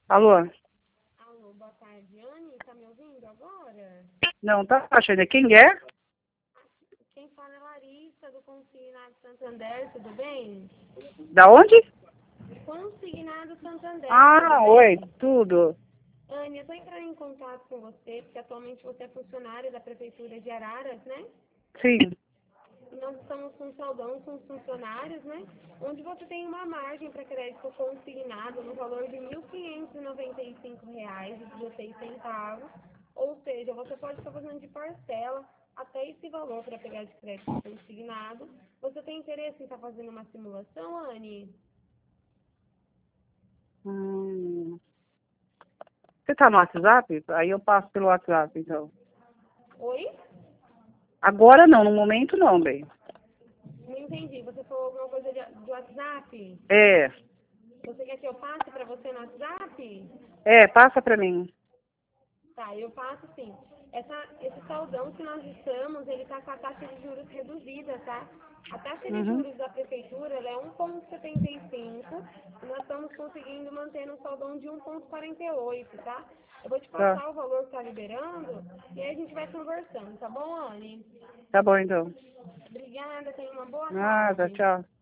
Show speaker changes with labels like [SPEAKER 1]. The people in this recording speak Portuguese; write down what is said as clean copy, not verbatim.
[SPEAKER 1] Alô?
[SPEAKER 2] Alô, boa tarde, Anne. Tá me ouvindo agora?
[SPEAKER 1] Não, tá achando. Quem é?
[SPEAKER 2] Quem fala é Larissa, do Consignado Santander, tudo bem?
[SPEAKER 1] Da onde?
[SPEAKER 2] Consignado Santander, tudo
[SPEAKER 1] Ah, oi,
[SPEAKER 2] bem?
[SPEAKER 1] tudo.
[SPEAKER 2] Anne, eu tô entrando em contato com você, porque atualmente você é funcionária da Prefeitura de Araras, né?
[SPEAKER 1] Sim.
[SPEAKER 2] E nós estamos com um saldão com os funcionários, né? Onde você tem uma margem para crédito consignado no valor de R$ 1.595,16. Ou seja, você pode estar fazendo de parcela até esse valor para pegar de crédito consignado. Você tem interesse em estar fazendo uma simulação, Anne?
[SPEAKER 1] Hum. Você tá no WhatsApp? Aí eu passo pelo WhatsApp, então.
[SPEAKER 2] Oi?
[SPEAKER 1] Agora não, no momento não, bem.
[SPEAKER 2] Não entendi. Você falou alguma coisa de WhatsApp?
[SPEAKER 1] É,
[SPEAKER 2] Você quer que eu passe para você no WhatsApp?
[SPEAKER 1] passa pra mim.
[SPEAKER 2] Tá, eu passo sim. Esse saldão que nós estamos, ele está com a taxa de juros reduzida, tá? A taxa de
[SPEAKER 1] Uhum.
[SPEAKER 2] juros da prefeitura ela é 1,75 e nós estamos conseguindo manter um saldão de 1,48, tá? Eu vou te
[SPEAKER 1] Tá.
[SPEAKER 2] passar o valor que está liberando e aí a gente vai conversando, tá bom, Anne?
[SPEAKER 1] Tá bom, então.
[SPEAKER 2] Obrigada, tenha uma boa
[SPEAKER 1] Nada,
[SPEAKER 2] tarde.
[SPEAKER 1] tchau.